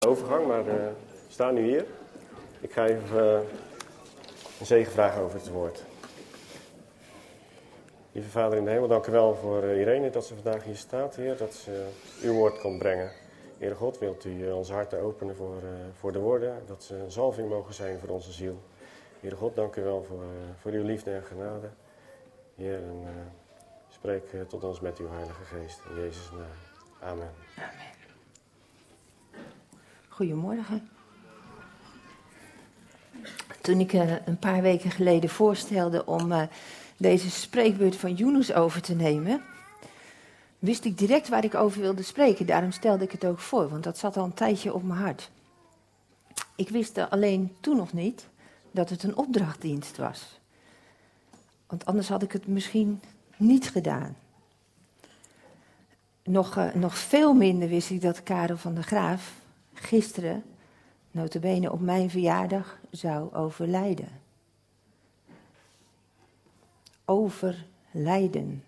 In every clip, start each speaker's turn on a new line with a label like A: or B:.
A: Overgang, maar we staan nu hier. Ik ga even een zegenvraag over het woord. Lieve Vader in de hemel, dank u wel voor Irene dat ze vandaag hier staat, Heer. Dat ze uw woord komt brengen. Heer God, wilt u onze harten openen voor de woorden. Dat ze een zalving mogen zijn voor onze ziel. Heer God, dank u wel voor uw liefde en genade. Heer, en spreek tot ons met uw Heilige Geest. In Jezus' naam. Amen.
B: Amen. Goedemorgen. Toen ik een paar weken geleden voorstelde om deze spreekbeurt van Yunus over te nemen, wist ik direct waar ik over wilde spreken. Daarom stelde ik het ook voor, want dat zat al een tijdje op mijn hart. Ik wist alleen toen nog niet dat het een opdrachtdienst was. Want anders had ik het misschien niet gedaan. Nog veel minder wist ik dat Karel van der Graaf gisteren, nota bene op mijn verjaardag, zou overlijden. Overlijden.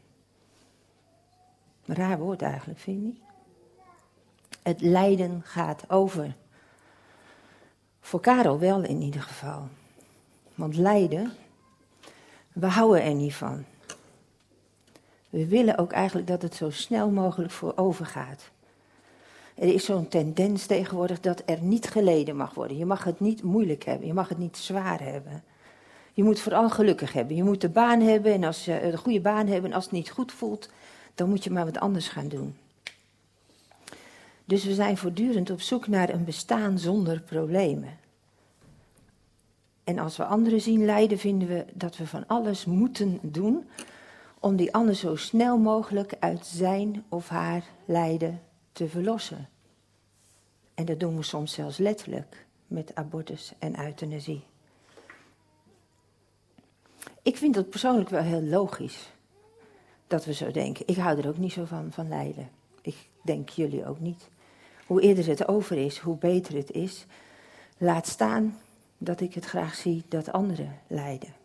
B: Raar woord eigenlijk, vind je niet? Het lijden gaat over. Voor Karel wel in ieder geval. Want lijden, we houden er niet van. We willen ook eigenlijk dat het zo snel mogelijk voor overgaat. Er is zo'n tendens tegenwoordig dat er niet geleden mag worden. Je mag het niet moeilijk hebben, je mag het niet zwaar hebben. Je moet vooral gelukkig hebben. Je moet de baan hebben en als je de goede baan hebben en als het niet goed voelt, dan moet je maar wat anders gaan doen. Dus we zijn voortdurend op zoek naar een bestaan zonder problemen. En als we anderen zien lijden, vinden we dat we van alles moeten doen om die ander zo snel mogelijk uit zijn of haar lijden te verlossen. En dat doen we soms zelfs letterlijk met abortus en euthanasie. Ik vind dat persoonlijk wel heel logisch dat we zo denken. Ik hou er ook niet zo van lijden. Ik denk jullie ook niet. Hoe eerder het over is, hoe beter het is. Laat staan dat ik het graag zie dat anderen lijden.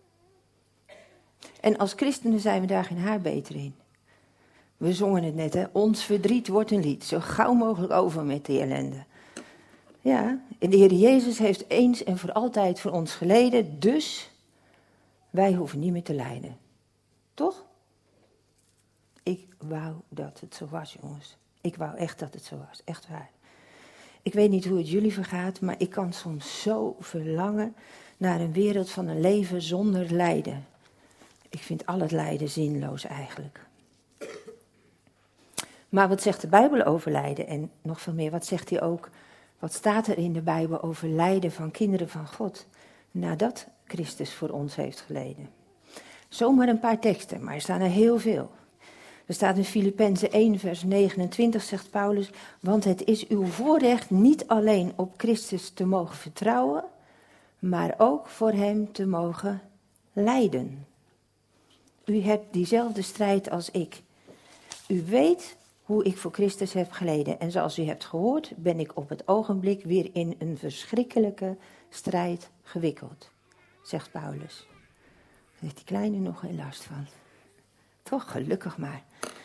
B: En als christenen zijn we daar geen haar beter in. We zongen het net, hè. Ons verdriet wordt een lied. Zo gauw mogelijk over met die ellende. Ja, en de Heer Jezus heeft eens en voor altijd voor ons geleden. Dus wij hoeven niet meer te lijden. Toch? Ik wou dat het zo was, jongens. Ik wou echt dat het zo was. Echt waar. Ik weet niet hoe het jullie vergaat, maar ik kan soms zo verlangen naar een wereld van een leven zonder lijden. Ik vind al het lijden zinloos eigenlijk. Maar wat zegt de Bijbel over lijden? En nog veel meer, wat zegt hij ook? Wat staat er in de Bijbel over lijden van kinderen van God? Nadat Christus voor ons heeft geleden. Zomaar een paar teksten, maar er staan er heel veel. Er staat in Filippenzen 1 vers 29 zegt Paulus: want het is uw voorrecht niet alleen op Christus te mogen vertrouwen, maar ook voor hem te mogen lijden. U hebt diezelfde strijd als ik. U weet hoe ik voor Christus heb geleden. En zoals u hebt gehoord, ben ik op het ogenblik weer in een verschrikkelijke strijd gewikkeld, zegt Paulus. Daar heeft die kleine nog geen last van. Toch, gelukkig maar.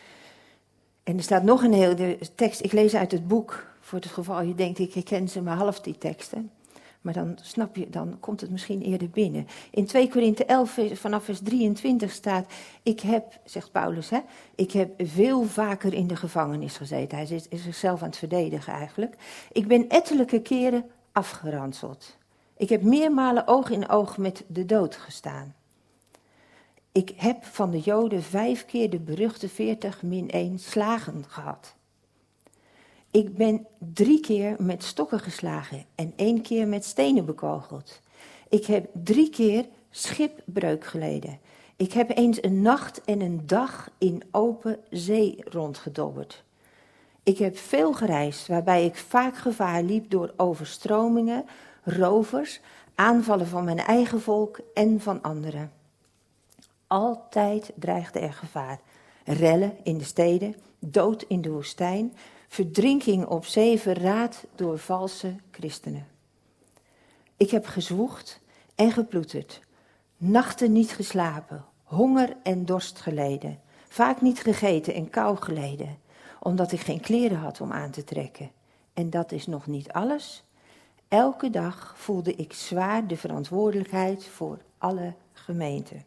B: En er staat nog een hele tekst, ik lees uit het boek, voor het geval je denkt, ik herken ze maar half die teksten. Maar dan snap je, dan komt het misschien eerder binnen. In 2 Korinthe 11 vanaf vers 23 staat, ik heb, zegt Paulus, ik heb veel vaker in de gevangenis gezeten. Hij is zichzelf aan het verdedigen eigenlijk. Ik ben ettelijke keren afgeranseld. Ik heb meermalen oog in oog met de dood gestaan. Ik heb van de Joden 5 keer de beruchte 40-1 slagen gehad. Ik ben 3 keer met stokken geslagen en 1 keer met stenen bekogeld. Ik heb 3 keer schipbreuk geleden. Ik heb eens een nacht en een dag in open zee rondgedobberd. Ik heb veel gereisd, waarbij ik vaak gevaar liep door overstromingen, rovers, aanvallen van mijn eigen volk en van anderen. Altijd dreigde er gevaar. Rellen in de steden, dood in de woestijn, verdrinking op zee, verraad door valse christenen. Ik heb gezwoegd en geploeterd, nachten niet geslapen, honger en dorst geleden, vaak niet gegeten en kou geleden, omdat ik geen kleren had om aan te trekken En dat is nog niet alles. Elke dag voelde ik zwaar de verantwoordelijkheid voor alle gemeenten.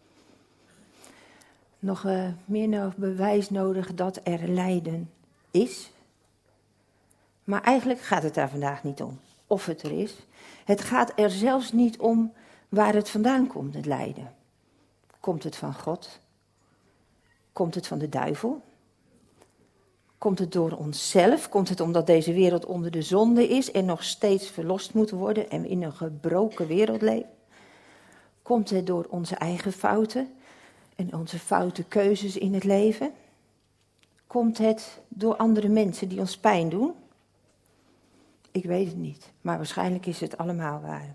B: Nog meer bewijs nodig dat er lijden is. Maar eigenlijk gaat het daar vandaag niet om, of het er is. Het gaat er zelfs niet om waar het vandaan komt, het lijden. Komt het van God? Komt het van de duivel? Komt het door onszelf? Komt het omdat deze wereld onder de zonde is en nog steeds verlost moet worden en we in een gebroken wereld leven? Komt het door onze eigen fouten en onze foute keuzes in het leven? Komt het door andere mensen die ons pijn doen? Ik weet het niet, maar waarschijnlijk is het allemaal waar.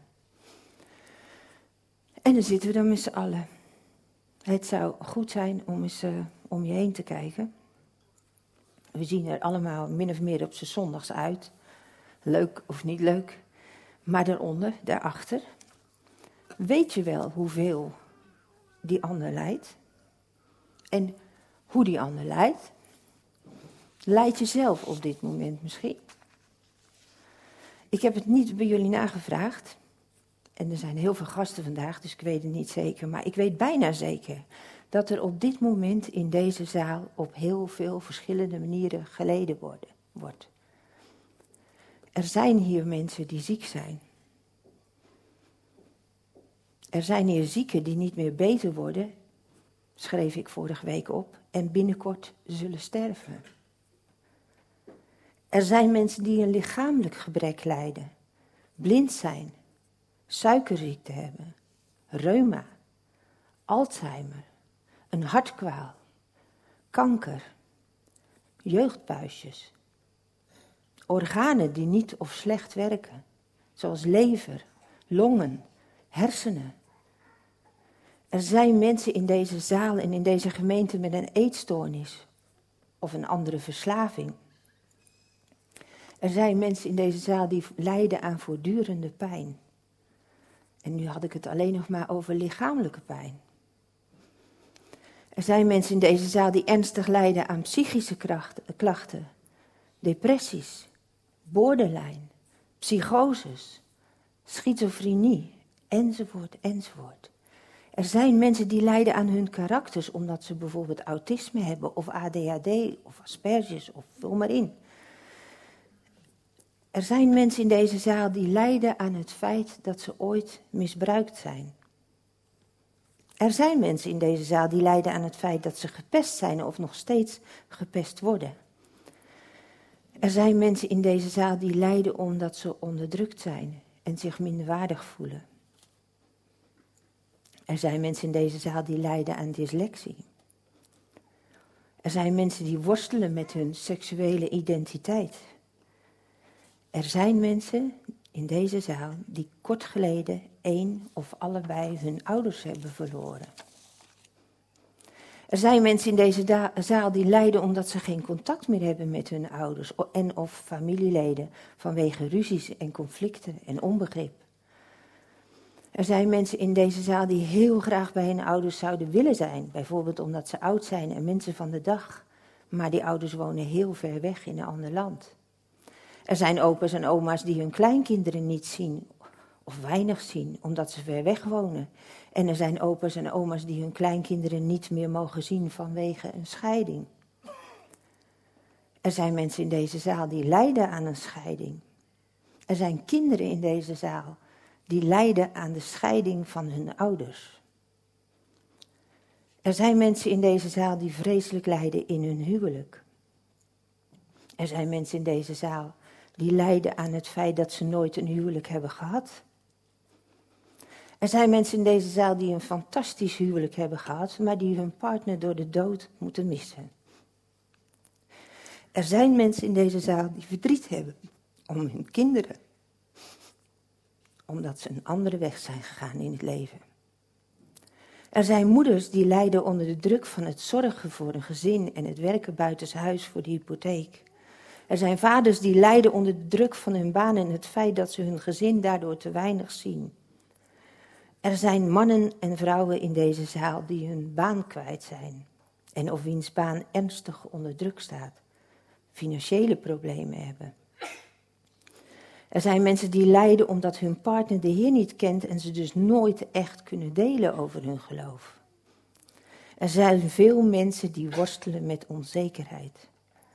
B: En dan zitten we dan met z'n allen. Het zou goed zijn om eens om je heen te kijken. We zien er allemaal min of meer op z'n zondags uit. Leuk of niet leuk. Maar daaronder, daarachter, weet je wel hoeveel die ander lijdt? En hoe die ander lijdt? Lijd je zelf op dit moment misschien? Ik heb het niet bij jullie nagevraagd. En er zijn heel veel gasten vandaag, dus ik weet het niet zeker. Maar ik weet bijna zeker dat er op dit moment in deze zaal op heel veel verschillende manieren geleden wordt. Er zijn hier mensen die ziek zijn. Er zijn hier zieken die niet meer beter worden, schreef ik vorige week op, en binnenkort zullen sterven. Er zijn mensen die een lichamelijk gebrek lijden, blind zijn, suikerziekte hebben, reuma, Alzheimer, een hartkwaal, kanker, jeugdbuisjes, organen die niet of slecht werken, zoals lever, longen, hersenen. Er zijn mensen in deze zaal en in deze gemeente met een eetstoornis of een andere verslaving. Er zijn mensen in deze zaal die lijden aan voortdurende pijn. En nu had ik het alleen nog maar over lichamelijke pijn. Er zijn mensen in deze zaal die ernstig lijden aan psychische klachten, depressies, borderline, psychoses, schizofrenie, enzovoort, enzovoort. Er zijn mensen die lijden aan hun karakters omdat ze bijvoorbeeld autisme hebben of ADHD of Aspergers of vul maar in. Er zijn mensen in deze zaal die lijden aan het feit dat ze ooit misbruikt zijn. Er zijn mensen in deze zaal die lijden aan het feit dat ze gepest zijn of nog steeds gepest worden. Er zijn mensen in deze zaal die lijden omdat ze onderdrukt zijn en zich minderwaardig voelen. Er zijn mensen in deze zaal die lijden aan dyslexie. Er zijn mensen die worstelen met hun seksuele identiteit. Er zijn mensen in deze zaal die kort geleden één of allebei hun ouders hebben verloren. Er zijn mensen in deze zaal die lijden omdat ze geen contact meer hebben met hun ouders en of familieleden vanwege ruzies en conflicten en onbegrip. Er zijn mensen in deze zaal die heel graag bij hun ouders zouden willen zijn, bijvoorbeeld omdat ze oud zijn en mensen van de dag, maar die ouders wonen heel ver weg in een ander land. Er zijn opa's en oma's die hun kleinkinderen niet zien of weinig zien, omdat ze ver weg wonen. En er zijn opa's en oma's die hun kleinkinderen niet meer mogen zien vanwege een scheiding. Er zijn mensen in deze zaal die lijden aan een scheiding. Er zijn kinderen in deze zaal die lijden aan de scheiding van hun ouders. Er zijn mensen in deze zaal die vreselijk lijden in hun huwelijk. Er zijn mensen in deze zaal die lijden aan het feit dat ze nooit een huwelijk hebben gehad. Er zijn mensen in deze zaal die een fantastisch huwelijk hebben gehad, maar die hun partner door de dood moeten missen. Er zijn mensen in deze zaal die verdriet hebben om hun kinderen, omdat ze een andere weg zijn gegaan in het leven. Er zijn moeders die lijden onder de druk van het zorgen voor een gezin en het werken buitenshuis voor de hypotheek. Er zijn vaders die lijden onder de druk van hun baan en het feit dat ze hun gezin daardoor te weinig zien. Er zijn mannen en vrouwen in deze zaal die hun baan kwijt zijn en of wiens baan ernstig onder druk staat, financiële problemen hebben. Er zijn mensen die lijden omdat hun partner de Heer niet kent en ze dus nooit echt kunnen delen over hun geloof. Er zijn veel mensen die worstelen met onzekerheid.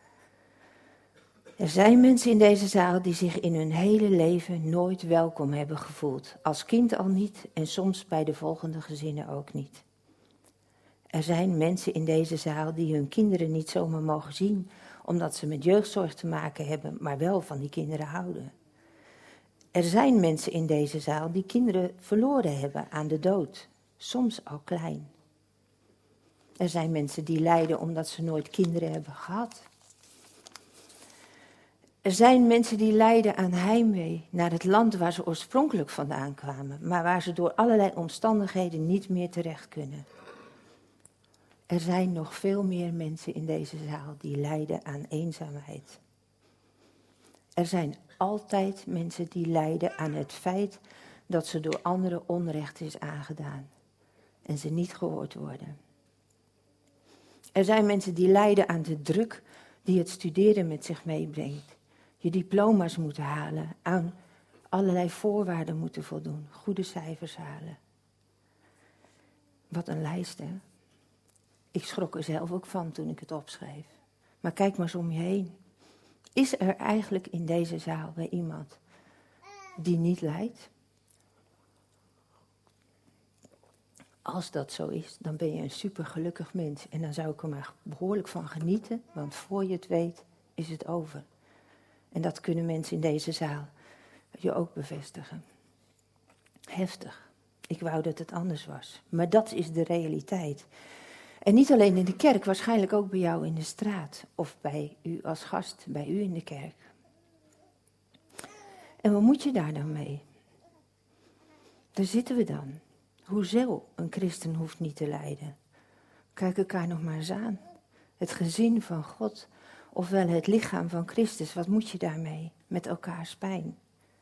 B: Er zijn mensen in deze zaal die zich in hun hele leven nooit welkom hebben gevoeld. Als kind al niet en soms bij de volgende gezinnen ook niet. Er zijn mensen in deze zaal die hun kinderen niet zomaar mogen zien, omdat ze met jeugdzorg te maken hebben, maar wel van die kinderen houden. Er zijn mensen in deze zaal die kinderen verloren hebben aan de dood, soms al klein. Er zijn mensen die lijden omdat ze nooit kinderen hebben gehad. Er zijn mensen die lijden aan heimwee naar het land waar ze oorspronkelijk vandaan kwamen, maar waar ze door allerlei omstandigheden niet meer terecht kunnen. Er zijn nog veel meer mensen in deze zaal die lijden aan eenzaamheid. Er zijn altijd mensen die lijden aan het feit dat ze door anderen onrecht is aangedaan en ze niet gehoord worden. Er zijn mensen die lijden aan de druk die het studeren met zich meebrengt. Je diploma's moeten halen, aan allerlei voorwaarden moeten voldoen, goede cijfers halen. Wat een lijst, hè? Ik schrok er zelf ook van toen ik het opschreef. Maar kijk maar eens om je heen. Is er eigenlijk in deze zaal bij iemand die niet lijdt? Als dat zo is, dan ben je een supergelukkig mens. En dan zou ik er maar behoorlijk van genieten, want voor je het weet is het over. En dat kunnen mensen in deze zaal je ook bevestigen. Heftig. Ik wou dat het anders was. Maar dat is de realiteit. En niet alleen in de kerk, waarschijnlijk ook bij jou in de straat. Of bij u als gast, bij u in de kerk. En wat moet je daar dan mee? Daar zitten we dan. Hoezo? Een christen hoeft niet te lijden. Kijk elkaar nog maar eens aan. Het gezin van God, ofwel het lichaam van Christus. Wat moet je daarmee? Met elkaars pijn.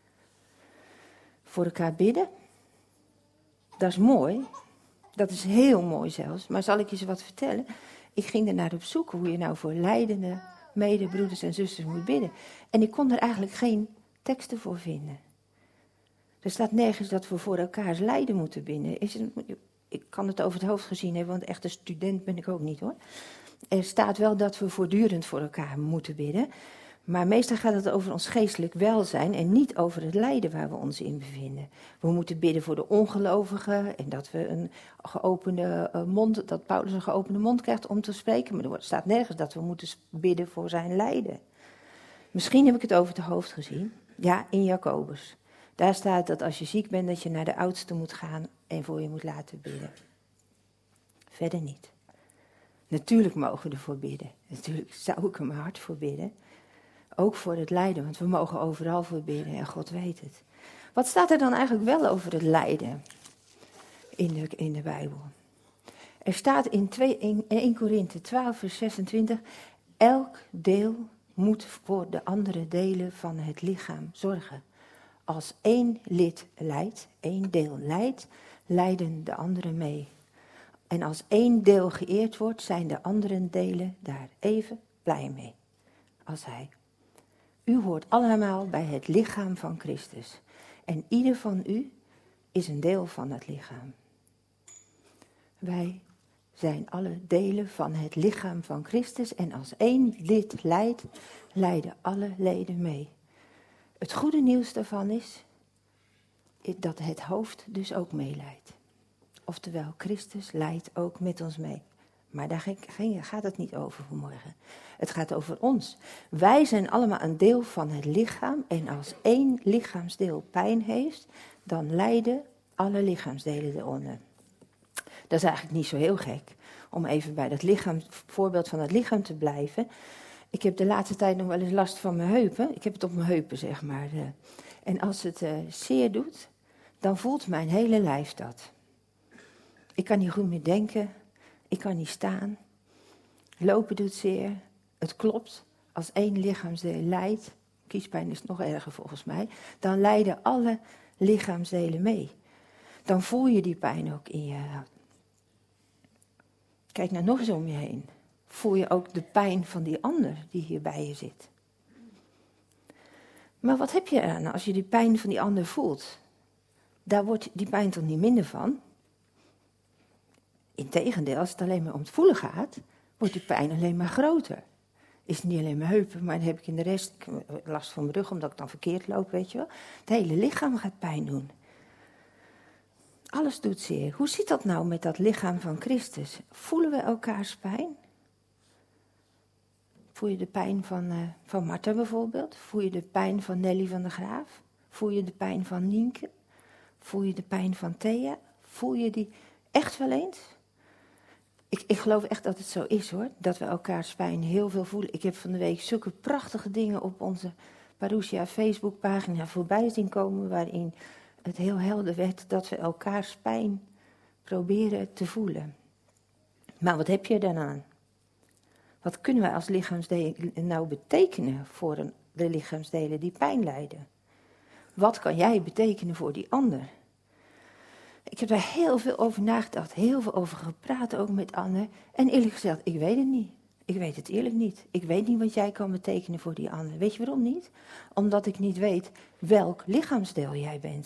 B: Voor elkaar bidden? Dat is mooi. Dat is heel mooi zelfs. Maar zal ik je eens wat vertellen? Ik ging er naar op zoek hoe je nou voor lijdende medebroeders en zusters moet bidden. En ik kon er eigenlijk geen teksten voor vinden. Er staat nergens dat we voor elkaars lijden moeten bidden. Ik kan het over het hoofd gezien hebben, want echt een student ben ik ook niet hoor. Er staat wel dat we voortdurend voor elkaar moeten bidden. Maar meestal gaat het over ons geestelijk welzijn en niet over het lijden waar we ons in bevinden. We moeten bidden voor de ongelovigen en dat we een geopende mond, dat Paulus een geopende mond krijgt om te spreken. Maar er staat nergens dat we moeten bidden voor zijn lijden. Misschien heb ik het over het hoofd gezien. Ja, in Jacobus. Daar staat dat als je ziek bent dat je naar de oudste moet gaan en voor je moet laten bidden. Verder niet. Natuurlijk mogen we ervoor bidden. Natuurlijk zou ik er mijn hart voor bidden. Ook voor het lijden, want we mogen overal voor bidden en God weet het. Wat staat er dan eigenlijk wel over het lijden in de Bijbel? Er staat in 1 Korinthe 12 vers 26... Elk deel moet voor de andere delen van het lichaam zorgen. Als één lid lijdt, één deel lijdt, lijden de anderen mee. En als één deel geëerd wordt, zijn de andere delen daar even blij mee als hij. U hoort allemaal bij het lichaam van Christus. En ieder van u is een deel van het lichaam. Wij zijn alle delen van het lichaam van Christus. En als één lid lijdt, lijden alle leden mee. Het goede nieuws daarvan is dat het hoofd dus ook meelijdt. Oftewel, Christus lijdt ook met ons mee. Maar daar gaat het niet over vanmorgen. Het gaat over ons. Wij zijn allemaal een deel van het lichaam. En als één lichaamsdeel pijn heeft, dan lijden alle lichaamsdelen eronder. Dat is eigenlijk niet zo heel gek. Om even bij dat voorbeeld van het lichaam te blijven. Ik heb de laatste tijd nog wel eens last van mijn heupen. Ik heb het op mijn heupen, zeg maar. En als het zeer doet, dan voelt mijn hele lijf dat. Ik kan niet goed meer denken. Ik kan niet staan. Lopen doet zeer. Het klopt. Als één lichaamsdeel lijdt, kiespijn is nog erger volgens mij, dan lijden alle lichaamsdelen mee. Dan voel je die pijn ook in je. Kijk nou nog eens om je heen. Voel je ook de pijn van die ander die hier bij je zit. Maar wat heb je eraan als je die pijn van die ander voelt? Daar wordt die pijn toch niet minder van? Integendeel, als het alleen maar om het voelen gaat, wordt die pijn alleen maar groter. Is het niet alleen mijn heupen, maar dan heb ik in de rest last van mijn rug, omdat ik dan verkeerd loop, weet je wel. Het hele lichaam gaat pijn doen. Alles doet zeer. Hoe zit dat nou met dat lichaam van Christus? Voelen we elkaars pijn? Voel je de pijn van Martha bijvoorbeeld? Voel je de pijn van Nelly van der Graaf? Voel je de pijn van Nienke? Voel je de pijn van Thea? Voel je die echt wel eens? Ik geloof echt dat het zo is hoor, dat we elkaars pijn heel veel voelen. Ik heb van de week zulke prachtige dingen op onze Parousia Facebookpagina voorbij zien komen, waarin het heel helder werd dat we elkaars pijn proberen te voelen. Maar wat heb je dan aan? Wat kunnen wij als lichaamsdelen nou betekenen voor de lichaamsdelen die pijn lijden? Wat kan jij betekenen voor die ander? Ik heb daar heel veel over nagedacht, heel veel over gepraat, ook met Anne. En eerlijk gezegd, ik weet het niet. Ik weet het eerlijk niet. Ik weet niet wat jij kan betekenen voor die ander. Weet je waarom niet? Omdat ik niet weet welk lichaamsdeel jij bent.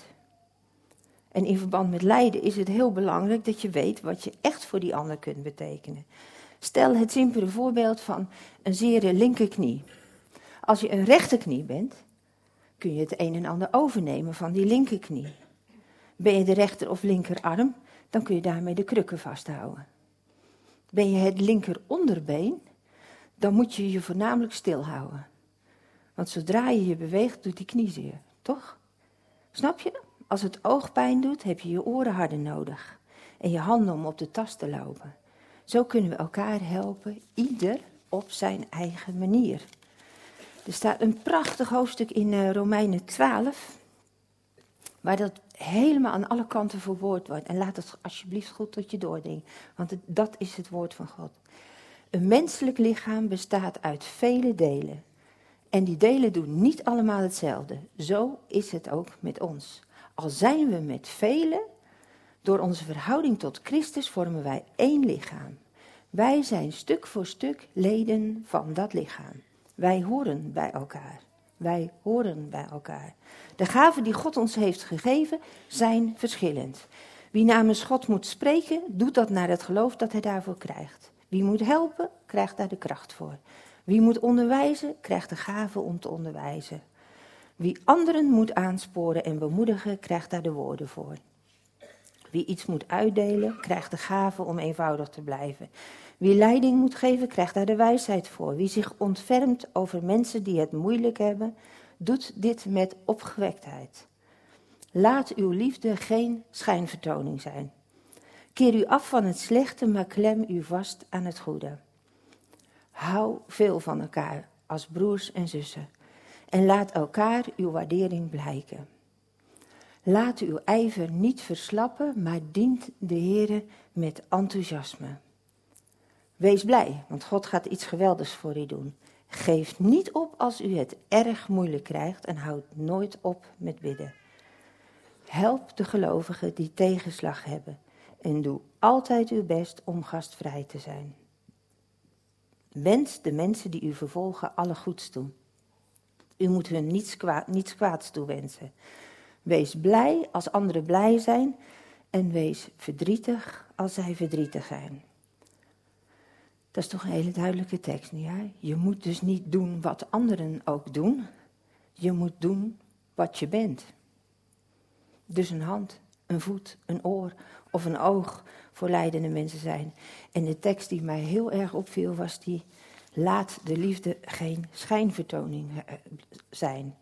B: En in verband met lijden is het heel belangrijk dat je weet wat je echt voor die ander kunt betekenen. Stel het simpele voorbeeld van een zere linkerknie. Als je een rechterknie bent, kun je het een en ander overnemen van die linkerknie. Ben je de rechter of linkerarm, dan kun je daarmee de krukken vasthouden. Ben je het linker onderbeen, dan moet je je voornamelijk stilhouden. Want zodra je je beweegt, doet die knie zeer, toch? Snap je? Als het oog pijn doet, heb je je oren harder nodig. En je handen om op de tas te lopen. Zo kunnen we elkaar helpen, ieder op zijn eigen manier. Er staat een prachtig hoofdstuk in Romeinen 12... waar dat helemaal aan alle kanten verwoord wordt. En laat het alsjeblieft goed tot je doordringen. Want dat is het woord van God. Een menselijk lichaam bestaat uit vele delen. En die delen doen niet allemaal hetzelfde. Zo is het ook met ons. Al zijn we met velen, door onze verhouding tot Christus vormen wij één lichaam. Wij zijn stuk voor stuk leden van dat lichaam. Wij horen bij elkaar. Wij horen bij elkaar. De gaven die God ons heeft gegeven zijn verschillend. Wie namens God moet spreken, doet dat naar het geloof dat hij daarvoor krijgt. Wie moet helpen, krijgt daar de kracht voor. Wie moet onderwijzen, krijgt de gave om te onderwijzen. Wie anderen moet aansporen en bemoedigen, krijgt daar de woorden voor. Wie iets moet uitdelen, krijgt de gave om eenvoudig te blijven. Wie leiding moet geven, krijgt daar de wijsheid voor. Wie zich ontfermt over mensen die het moeilijk hebben, doet dit met opgewektheid. Laat uw liefde geen schijnvertoning zijn. Keer u af van het slechte, maar klem u vast aan het goede. Hou veel van elkaar als broers en zussen. En laat elkaar uw waardering blijken. Laat uw ijver niet verslappen, maar dient de Heere met enthousiasme. Wees blij, want God gaat iets geweldigs voor u doen. Geef niet op als u het erg moeilijk krijgt en houd nooit op met bidden. Help de gelovigen die tegenslag hebben en doe altijd uw best om gastvrij te zijn. Wens de mensen die u vervolgen alle goeds toe. U moet hun niets kwaads toewensen. Wees blij als anderen blij zijn en wees verdrietig als zij verdrietig zijn. Dat is toch een hele duidelijke tekst, nietwaar? Je moet dus niet doen wat anderen ook doen. Je moet doen wat je bent. Dus een hand, een voet, een oor of een oog voor lijdende mensen zijn. En de tekst die mij heel erg opviel was die: laat de liefde geen schijnvertoning zijn.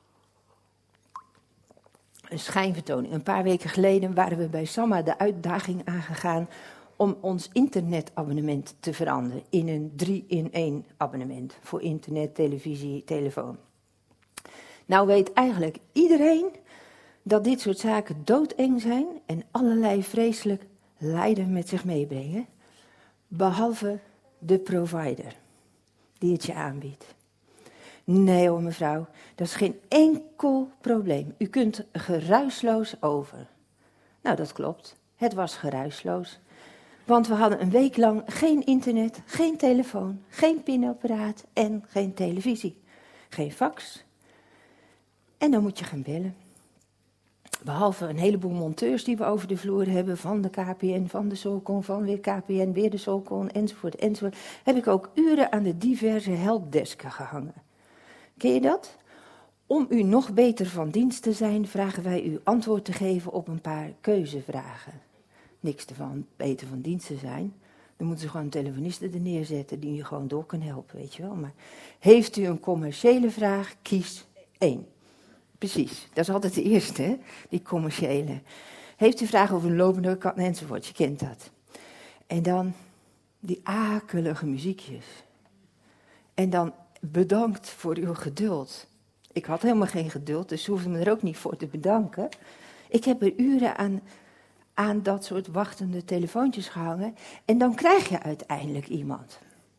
B: Een schijnvertoning. Een paar weken geleden waren we bij Samma de uitdaging aangegaan om ons internetabonnement te veranderen in een 3-in-1 abonnement voor internet, televisie, telefoon. Nou weet eigenlijk iedereen dat dit soort zaken doodeng zijn en allerlei vreselijk lijden met zich meebrengen, behalve de provider die het je aanbiedt. Nee hoor mevrouw, dat is geen enkel probleem. U kunt geruisloos over. Nou dat klopt, het was geruisloos. Want we hadden een week lang geen internet, geen telefoon, geen pinapparaat en geen televisie. Geen fax. En dan moet je gaan bellen. Behalve een heleboel monteurs die we over de vloer hebben, van de KPN, van de Solcon, van weer KPN, weer de Solcon, enzovoort, heb ik ook uren aan de diverse helpdesken gehangen. Ken je dat? Om u nog beter van dienst te zijn, vragen wij u antwoord te geven op een paar keuzevragen. Niks ervan beter van dienst te zijn. Dan moeten ze gewoon een telefoniste er neerzetten die je gewoon door kan helpen, weet je wel. Maar heeft u een commerciële vraag, kies 1. Precies, dat is altijd de eerste, hè? Die commerciële. Heeft u vragen over een lopende kant enzovoort, je kent dat. En dan die akelige muziekjes. En dan bedankt voor uw geduld. Ik had helemaal geen geduld, dus ze hoefden me er ook niet voor te bedanken. Ik heb er uren aan dat soort wachtende telefoontjes gehangen. En dan krijg je uiteindelijk iemand.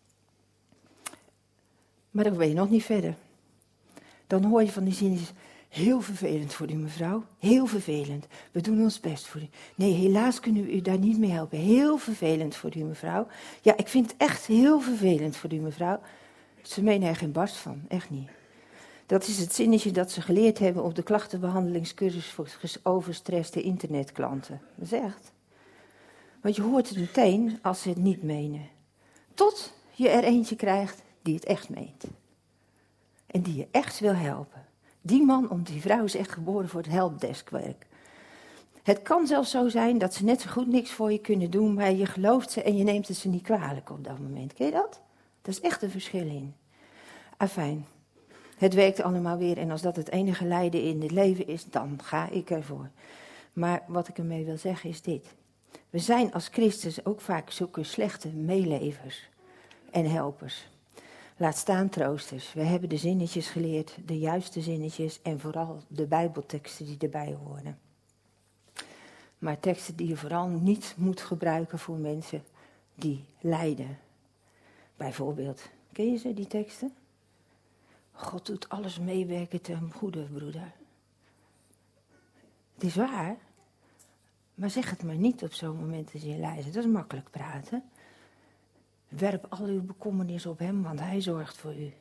B: Maar dan ben je nog niet verder. Dan hoor je van die zinnetjes: heel vervelend voor u, mevrouw. Heel vervelend. We doen ons best voor u. Nee, helaas kunnen we u daar niet mee helpen. Heel vervelend voor u, mevrouw. Ja, ik vind het echt heel vervelend voor u, mevrouw. Ze menen er geen barst van, echt niet. Dat is het zinnetje dat ze geleerd hebben op de klachtenbehandelingscursus voor overstreste internetklanten. Dat is echt. Want je hoort het meteen als ze het niet menen. Tot je er eentje krijgt die het echt meent. En die je echt wil helpen. Die man of die vrouw is echt geboren voor het helpdeskwerk. Het kan zelfs zo zijn dat ze net zo goed niks voor je kunnen doen, maar je gelooft ze en je neemt het ze niet kwalijk op dat moment. Ken je dat? Dat is echt een verschil in. Afijn, het werkt allemaal weer en als dat het enige lijden in het leven is, dan ga ik ervoor. Maar wat ik ermee wil zeggen is dit. We zijn als Christus ook vaak zulke slechte meelevers en helpers. Laat staan troosters. We hebben de zinnetjes geleerd, de juiste zinnetjes en vooral de Bijbelteksten die erbij horen. Maar teksten die je vooral niet moet gebruiken voor mensen die lijden. Bijvoorbeeld, ken je ze, die teksten? God doet alles meewerken ten goede, broeder. Het is waar, maar zeg het maar niet op zo'n moment als je lijdt. Dat is makkelijk praten. Werp al uw bekommernis op hem, want hij zorgt voor u.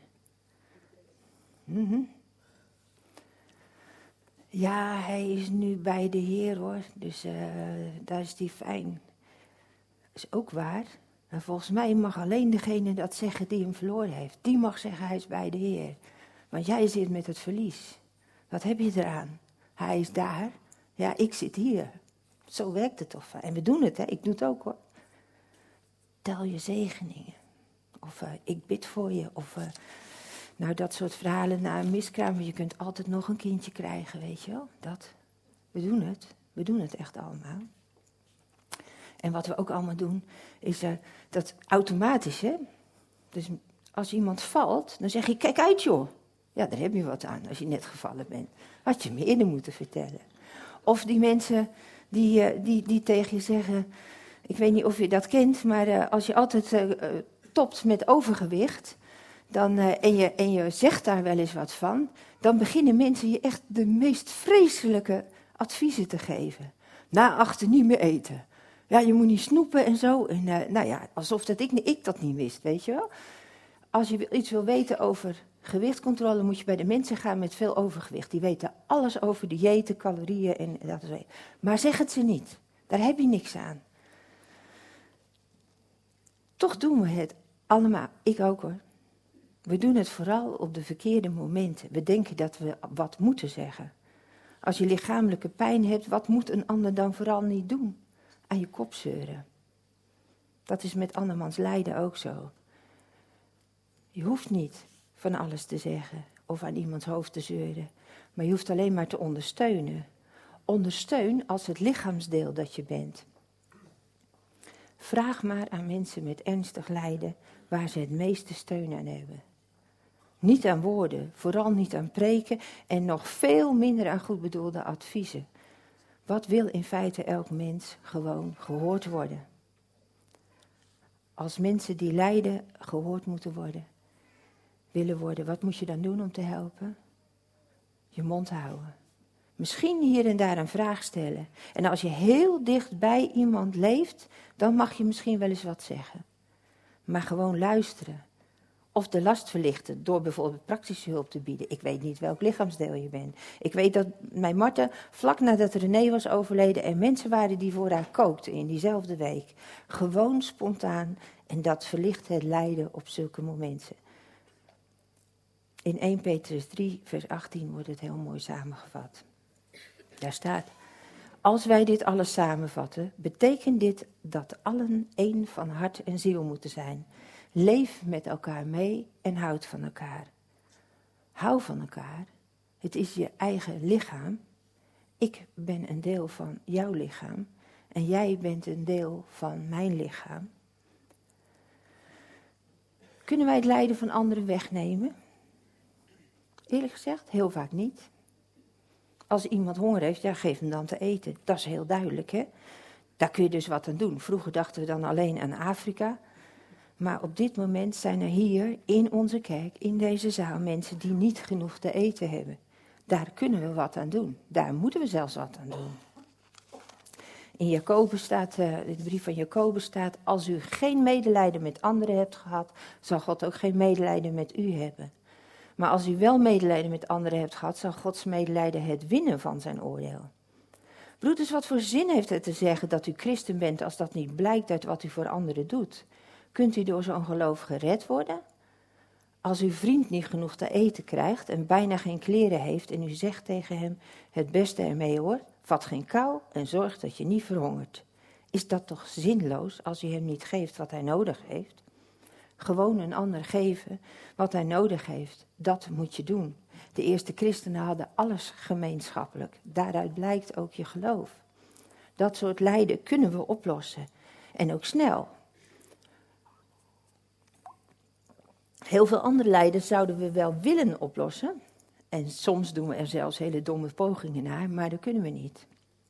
B: Ja, hij is nu bij de Heer, hoor. Dus daar is hij fijn. Dat is ook waar. Maar volgens mij mag alleen degene dat zeggen die hem verloren heeft. Die mag zeggen hij is bij de Heer. Want jij zit met het verlies. Wat heb je eraan? Hij is daar. Ja, ik zit hier. Zo werkt het toch. En we doen het, hè. Ik doe het ook, hoor. Tel je zegeningen. Of ik bid voor je. Of nou, dat soort verhalen na een miskraam. Maar je kunt altijd nog een kindje krijgen, weet je wel. Dat. We doen het. We doen het echt allemaal. En wat we ook allemaal doen, is dat automatisch, hè. Dus als iemand valt, dan zeg je, kijk uit, joh. Ja, daar heb je wat aan als je net gevallen bent. Had je me eerder moeten vertellen. Of die mensen die tegen je zeggen, ik weet niet of je dat kent, maar als je altijd topt met overgewicht, dan, en je zegt daar wel eens wat van, dan beginnen mensen je echt de meest vreselijke adviezen te geven. Na 8 niet meer eten. Ja, je moet niet snoepen en zo. En, nou ja, alsof dat ik dat niet wist, weet je wel. Als je iets wil weten over gewichtscontrole, moet je bij de mensen gaan met veel overgewicht. Die weten alles over diëten, calorieën en dat soort dingen. Maar zeg het ze niet. Daar heb je niks aan. Toch doen we het allemaal. Ik ook, hoor. We doen het vooral op de verkeerde momenten. We denken dat we wat moeten zeggen. Als je lichamelijke pijn hebt, wat moet een ander dan vooral niet doen? Aan je kop zeuren. Dat is met andermans lijden ook zo. Je hoeft niet van alles te zeggen of aan iemands hoofd te zeuren. Maar je hoeft alleen maar te ondersteunen. Ondersteun als het lichaamsdeel dat je bent. Vraag maar aan mensen met ernstig lijden waar ze het meeste steun aan hebben. Niet aan woorden, vooral niet aan preken en nog veel minder aan goed bedoelde adviezen. Wat wil in feite elk mens? Gewoon gehoord worden. Als mensen die lijden gehoord moeten worden, willen worden, wat moet je dan doen om te helpen? Je mond houden. Misschien hier en daar een vraag stellen. En als je heel dicht bij iemand leeft, dan mag je misschien wel eens wat zeggen. Maar gewoon luisteren. Of de last verlichten door bijvoorbeeld praktische hulp te bieden. Ik weet niet welk lichaamsdeel je bent. Ik weet dat mijn Marten, vlak nadat René was overleden, er mensen waren die voor haar kookten in diezelfde week. Gewoon spontaan, en dat verlicht het lijden op zulke momenten. In 1 Petrus 3 vers 18 wordt het heel mooi samengevat. Daar staat: als wij dit alles samenvatten, betekent dit dat allen één van hart en ziel moeten zijn. Leef met elkaar mee en houd van elkaar. Hou van elkaar. Het is je eigen lichaam. Ik ben een deel van jouw lichaam. En jij bent een deel van mijn lichaam. Kunnen wij het lijden van anderen wegnemen? Eerlijk gezegd, heel vaak niet. Als iemand honger heeft, ja, geef hem dan te eten. Dat is heel duidelijk, hè. Daar kun je dus wat aan doen. Vroeger dachten we dan alleen aan Afrika. Maar op dit moment zijn er hier in onze kerk, in deze zaal, mensen die niet genoeg te eten hebben. Daar kunnen we wat aan doen. Daar moeten we zelfs wat aan doen. In Jacobus staat, in de brief van Jacobus staat: als u geen medelijden met anderen hebt gehad, zal God ook geen medelijden met u hebben. Maar als u wel medelijden met anderen hebt gehad, zal Gods medelijden het winnen van zijn oordeel. Broeders, wat voor zin heeft het te zeggen dat u christen bent als dat niet blijkt uit wat u voor anderen doet? Kunt u door zo'n geloof gered worden? Als uw vriend niet genoeg te eten krijgt en bijna geen kleren heeft en u zegt tegen hem: het beste ermee hoor, vat geen kou en zorg dat je niet verhongert. Is dat toch zinloos als u hem niet geeft wat hij nodig heeft? Gewoon een ander geven wat hij nodig heeft, dat moet je doen. De eerste christenen hadden alles gemeenschappelijk. Daaruit blijkt ook je geloof. Dat soort lijden kunnen we oplossen. En ook snel. Heel veel andere lijden zouden we wel willen oplossen. En soms doen we er zelfs hele domme pogingen naar, maar dat kunnen we niet.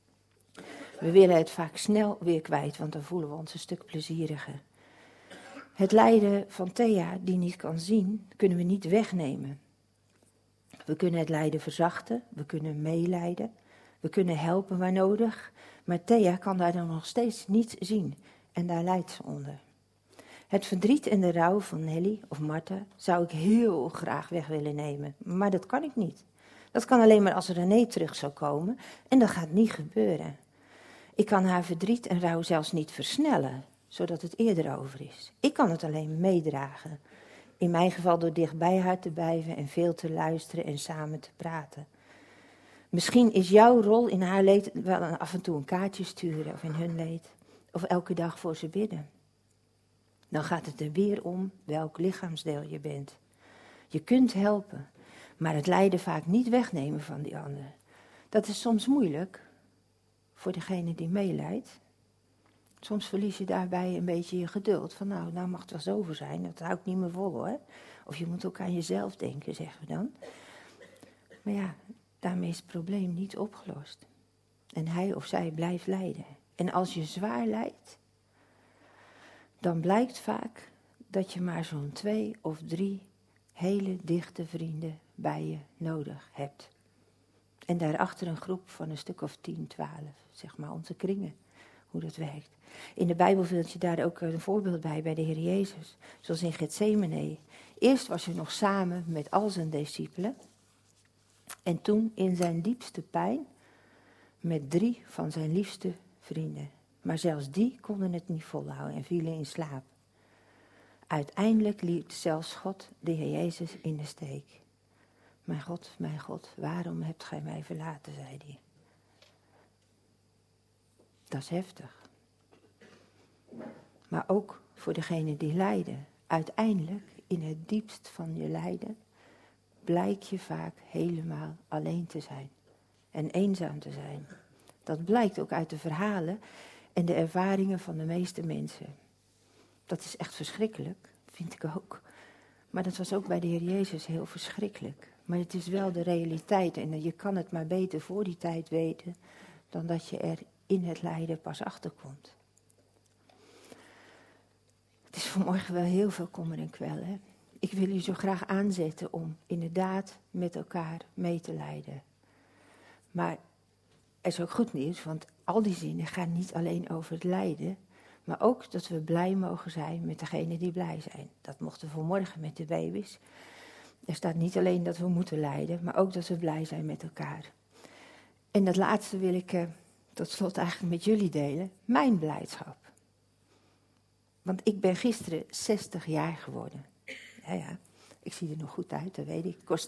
B: We willen het vaak snel weer kwijt, want dan voelen we ons een stuk plezieriger. Het lijden van Thea, die niet kan zien, kunnen we niet wegnemen. We kunnen het lijden verzachten, we kunnen meelijden, we kunnen helpen waar nodig. Maar Thea kan daar dan nog steeds niet zien en daar lijdt ze onder. Het verdriet en de rouw van Nelly of Martha zou ik heel graag weg willen nemen, maar dat kan ik niet. Dat kan alleen maar als René terug zou komen en dat gaat niet gebeuren. Ik kan haar verdriet en rouw zelfs niet versnellen, zodat het eerder over is. Ik kan het alleen meedragen. In mijn geval door dicht bij haar te blijven en veel te luisteren en samen te praten. Misschien is jouw rol in haar leed wel af en toe een kaartje sturen of in hun leed. Of elke dag voor ze bidden. Dan gaat het er weer om welk lichaamsdeel je bent. Je kunt helpen, maar het lijden vaak niet wegnemen van die ander. Dat is soms moeilijk voor degene die meelijdt. Soms verlies je daarbij een beetje je geduld. Van nou mag het wel eens over zijn, dat hou ik niet meer vol hoor. Of je moet ook aan jezelf denken, zeggen we dan. Maar ja, daarmee is het probleem niet opgelost. En hij of zij blijft lijden. En als je zwaar lijdt, dan blijkt vaak dat je maar zo'n 2 of 3 hele dichte vrienden bij je nodig hebt. En daarachter een groep van een stuk of 10, 12, zeg maar onze kringen, hoe dat werkt. In de Bijbel vind je daar ook een voorbeeld bij de Heer Jezus. Zoals in Getsemane. Eerst was hij nog samen met al zijn discipelen. En toen in zijn diepste pijn met 3 van zijn liefste vrienden. Maar zelfs die konden het niet volhouden en vielen in slaap. Uiteindelijk liet zelfs God de Heer Jezus in de steek. Mijn God, waarom hebt gij mij verlaten, zei hij. Dat is heftig. Maar ook voor degenen die lijden. Uiteindelijk, in het diepst van je lijden, blijk je vaak helemaal alleen te zijn. En eenzaam te zijn. Dat blijkt ook uit de verhalen en de ervaringen van de meeste mensen. Dat is echt verschrikkelijk, vind ik ook. Maar dat was ook bij de Heer Jezus heel verschrikkelijk. Maar het is wel de realiteit en je kan het maar beter voor die tijd weten dan dat je er in het lijden pas achterkomt. Het is vanmorgen wel heel veel kommer en kwel, hè? Ik wil u zo graag aanzetten om inderdaad met elkaar mee te lijden. Maar er is ook goed nieuws, want al die zinnen gaan niet alleen over het lijden, Maar ook dat we blij mogen zijn met degenen die blij zijn. Dat mochten we vanmorgen met de baby's. Er staat niet alleen dat we moeten lijden, maar ook dat we blij zijn met elkaar. En dat laatste wil ik tot slot eigenlijk met jullie delen. Mijn blijdschap. Want ik ben gisteren 60 jaar geworden. Ja, ik zie er nog goed uit, dat weet ik. Kost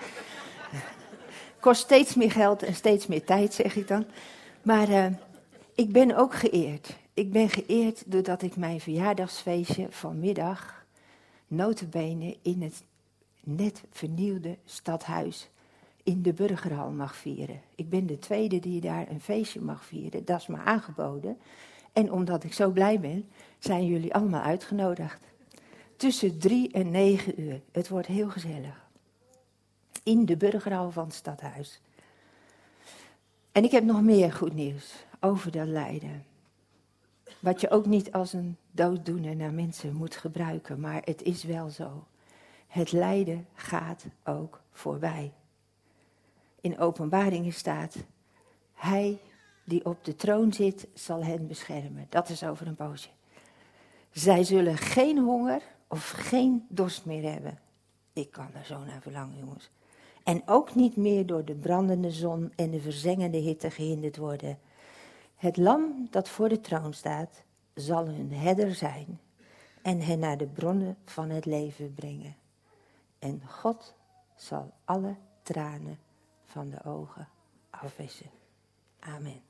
B: steeds meer geld en steeds meer tijd, zeg ik dan. Maar ik ben ook geëerd. Ik ben geëerd doordat ik mijn verjaardagsfeestje vanmiddag nota bene in het net vernieuwde stadhuis in de Burgerhal mag vieren. Ik ben de tweede die daar een feestje mag vieren. Dat is me aangeboden. En omdat ik zo blij ben, zijn jullie allemaal uitgenodigd. Tussen 3 en 9 uur. Het wordt heel gezellig. In de Burgerhal van het stadhuis. En ik heb nog meer goed nieuws over dat lijden. Wat je ook niet als een dooddoener naar mensen moet gebruiken, maar het is wel zo. Het lijden gaat ook voorbij. In Openbaringen staat, hij die op de troon zit, zal hen beschermen. Dat is over een poosje. Zij zullen geen honger of geen dorst meer hebben. Ik kan er zo naar verlangen, jongens. En ook niet meer door de brandende zon en de verzengende hitte gehinderd worden. Het lam dat voor de troon staat, zal hun herder zijn en hen naar de bronnen van het leven brengen. En God zal alle tranen van de ogen afwissen. Amen.